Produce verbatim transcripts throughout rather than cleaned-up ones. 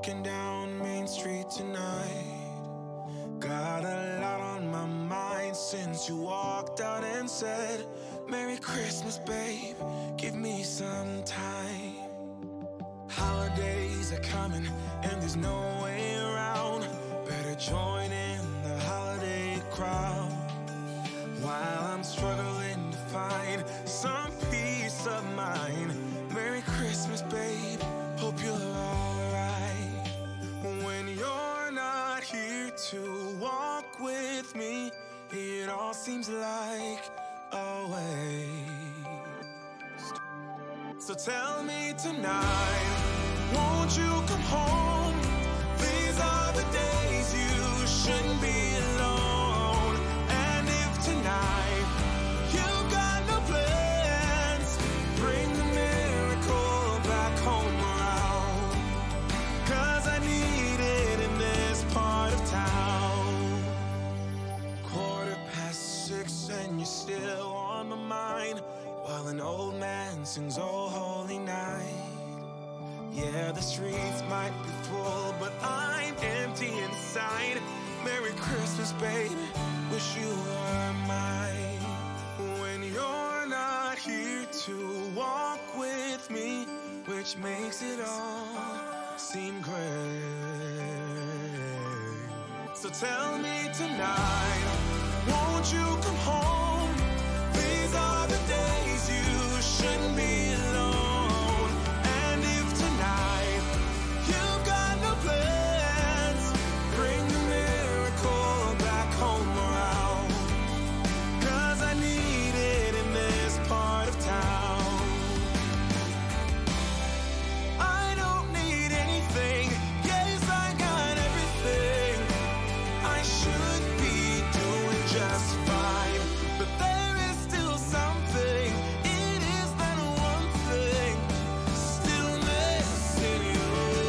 walking down Main Street tonight. Got a lot on my mind since you walked out and said, Merry Christmas, babe, give me some time. Holidays are coming and there's no way around. Better join in the holiday crowd. While I'm struggling to find some peace of mind. Merry Christmas, babe, hope you're alright. When you're not here to walk with me, it all seems like a waste. So tell me tonight, won't you come home? These are the days you shouldn't be alone. And if tonight you've got no plans, bring the miracle back home around. Cause I need it in this part of town. Quarter past six and you're still on my mind, while an old man sings Oh Holy Night. Yeah, the streets might be full, but I'm empty inside. Merry Christmas, baby, wish you were mine. When you're not here to walk with me, which makes it all seem great. So tell me tonight, won't you come home? These are the days you shouldn't be alone. And if tonight you've got no plans, bring the miracle back home around. Cause I need it in this part of town. I don't need anything, yes I got everything. I should be doing just fine, but there is still something. It is that one thing still missing you.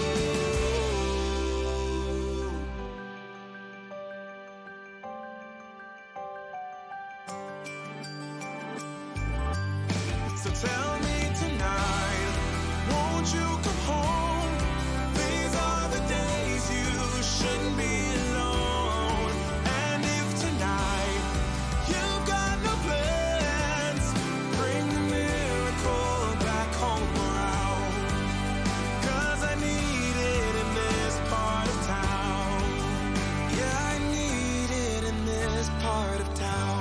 So tell me tonight, won't you come home? These are the days you shouldn't be alone. And if tonight you've got no plans, bring the miracle back home around. Cause I need it in this part of town. Yeah, I need it in this part of town.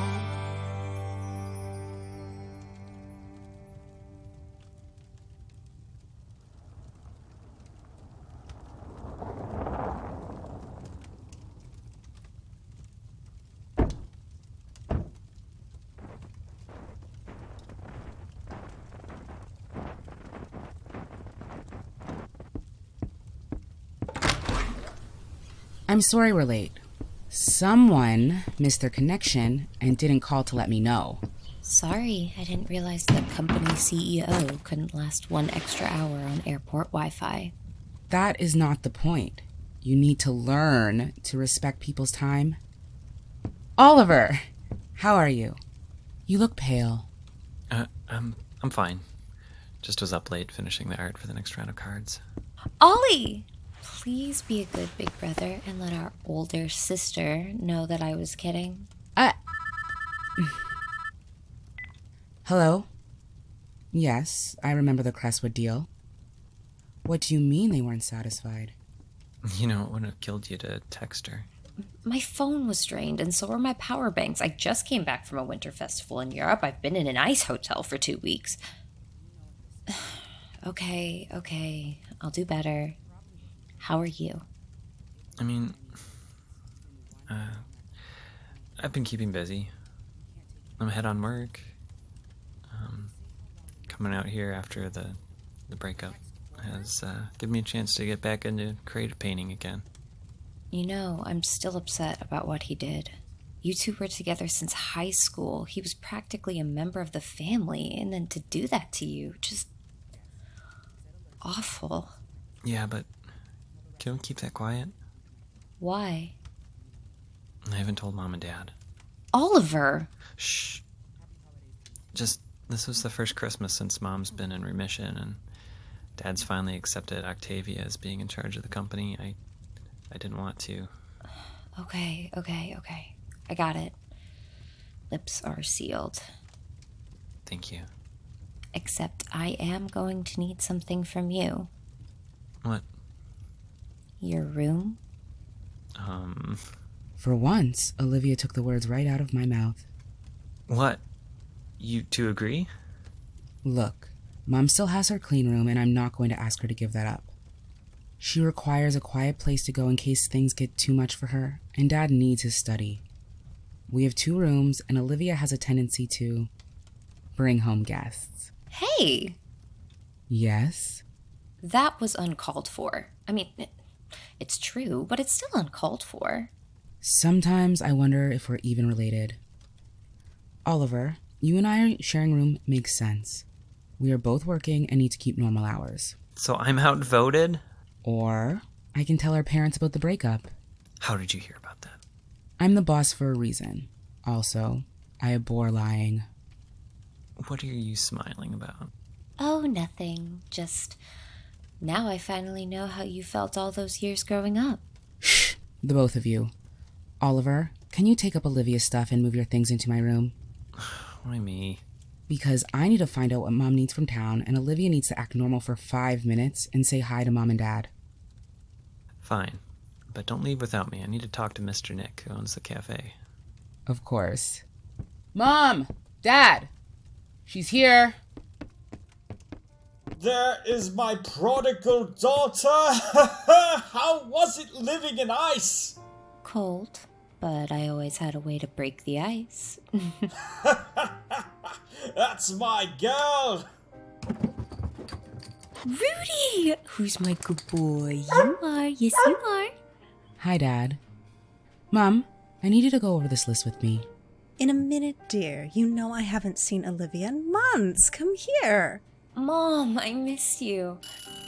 I'm sorry we're late. Someone missed their connection and didn't call to let me know. Sorry, I didn't realize the company C E O couldn't last one extra hour on airport Wi-Fi. That is not the point. You need to learn to respect people's time. Oliver, how are you? You look pale. Uh, I'm, I'm fine. Just was up late finishing the art for the next round of cards. Ollie! Please be a good big brother and let our older sister know that I was kidding. Uh... Hello? Yes, I remember the Crestwood deal. What do you mean they weren't satisfied? You know, it wouldn't have killed you to text her. My phone was drained, and so were my power banks. I just came back from a winter festival in Europe. I've been in an ice hotel for two weeks. Okay, okay, I'll do better. How are you? I mean, uh, I've been keeping busy. I'm ahead on work. Um, coming out here after the, the breakup has uh, given me a chance to get back into creative painting again. You know, I'm still upset about what he did. You two were together since high school. He was practically a member of the family, and then to do that to you, just awful. Yeah, but can we keep that quiet? Why? I haven't told Mom and Dad. Oliver! Shh. Just, this was the first Christmas since Mom's been in remission, and Dad's finally accepted Octavia as being in charge of the company. I, I didn't want to. Okay, okay, okay. I got it. Lips are sealed. Thank you. Except I am going to need something from you. What? Your room? Um... For once, Olivia took the words right out of my mouth. What? You two agree? Look, Mom still has her clean room, and I'm not going to ask her to give that up. She requires a quiet place to go in case things get too much for her, and Dad needs his study. We have two rooms, and Olivia has a tendency to bring home guests. Hey! Yes? That was uncalled for. I mean, it, it's true, but it's still uncalled for. Sometimes I wonder if we're even related. Oliver, you and I sharing room makes sense. We are both working and need to keep normal hours. So I'm outvoted? Or I can tell our parents about the breakup. How did you hear about that? I'm the boss for a reason. Also, I abhor lying. What are you smiling about? Oh, nothing. Just now I finally know how you felt all those years growing up. Shh, the both of you. Oliver, can you take up Olivia's stuff and move your things into my room? Why me? Because I need to find out what Mom needs from town, and Olivia needs to act normal for five minutes and say hi to Mom and Dad. Fine. But don't leave without me. I need to talk to Mister Nick, who owns the cafe. Of course. Mom! Dad! She's here! There is my prodigal daughter! How was it living in ice? Cold, but I always had a way to break the ice. That's my girl! Rudy! Who's my good boy? You are. Yes, you are. Hi, Dad. Mom, I need you to go over this list with me. In a minute, dear. You know I haven't seen Olivia in months. Come here. Mom, I miss you.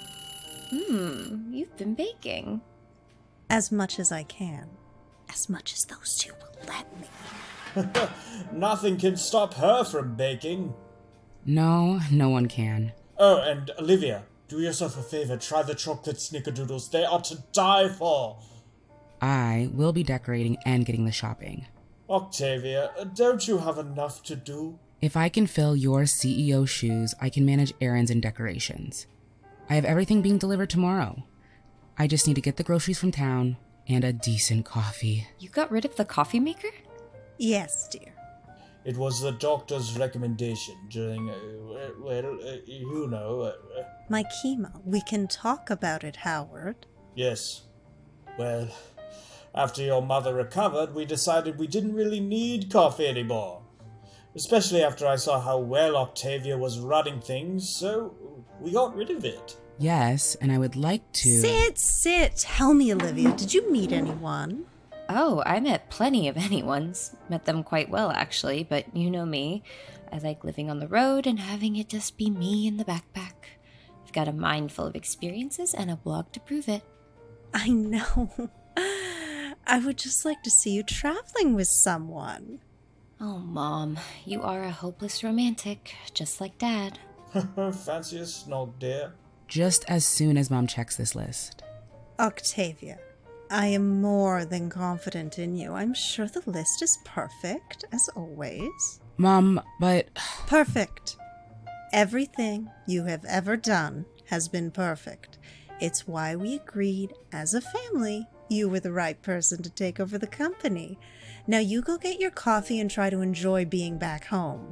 Hmm, you've been baking. As much as I can. As much as those two will let me. Nothing can stop her from baking. No, no one can. Oh, and Olivia, do yourself a favor. Try the chocolate snickerdoodles. They are to die for. I will be decorating and getting the shopping. Octavia, don't you have enough to do? If I can fill your C E O shoes, I can manage errands and decorations. I have everything being delivered tomorrow. I just need to get the groceries from town and a decent coffee. You got rid of the coffee maker? Yes, dear. It was the doctor's recommendation during, uh, well, uh, you know. Uh, My chemo. We can talk about it, Howard. Yes. Well, after your mother recovered, we decided we didn't really need coffee anymore. Especially after I saw how well Octavia was running things, so we got rid of it. Yes, and I would like to... Sit, sit. Tell me, Olivia, did you meet anyone? Oh, I met plenty of anyone's. Met them quite well, actually, but you know me. I like living on the road and having it just be me in the backpack. I've got a mind full of experiences and a blog to prove it. I know. I would just like to see you traveling with someone. Oh, Mom, you are a hopeless romantic, just like Dad. Fancy a snog, dear. Just as soon as Mom checks this list. Octavia, I am more than confident in you. I'm sure the list is perfect, as always. Mom, but... Perfect. Everything you have ever done has been perfect. It's why we agreed, as a family, you were the right person to take over the company. Now you go get your coffee and try to enjoy being back home.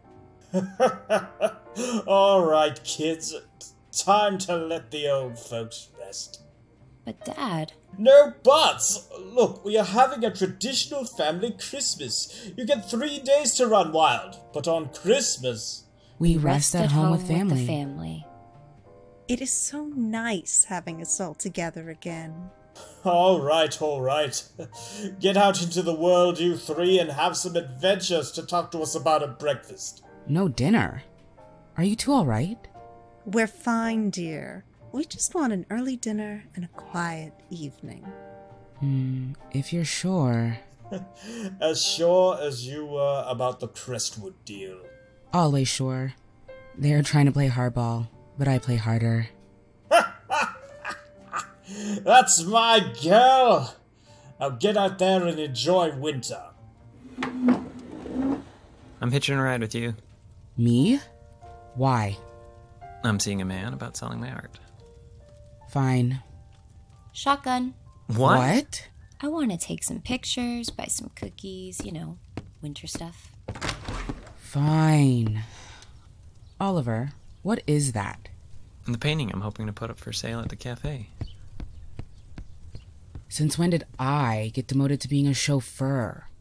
All right, kids. Time to let the old folks rest. But Dad... No buts! Look, we are having a traditional family Christmas. You get three days to run wild, but on Christmas... We rest, rest at, at home, home with family. With the family. It is so nice having us all together again. All right, all right. Get out into the world, you three, and have some adventures to talk to us about at breakfast. No dinner? Are you two all right? We're fine, dear. We just want an early dinner and a quiet evening. Hmm, if you're sure. As sure as you were about the Crestwood deal. Always sure. They're trying to play hardball, but I play harder. That's my girl! Now get out there and enjoy winter. I'm hitching a ride with you. Me? Why? I'm seeing a man about selling my art. Fine. Shotgun. What? What? I want to take some pictures, buy some cookies, you know, winter stuff. Fine. Oliver, what is that? And the painting I'm hoping to put up for sale at the cafe. Since when did I get demoted to being a chauffeur?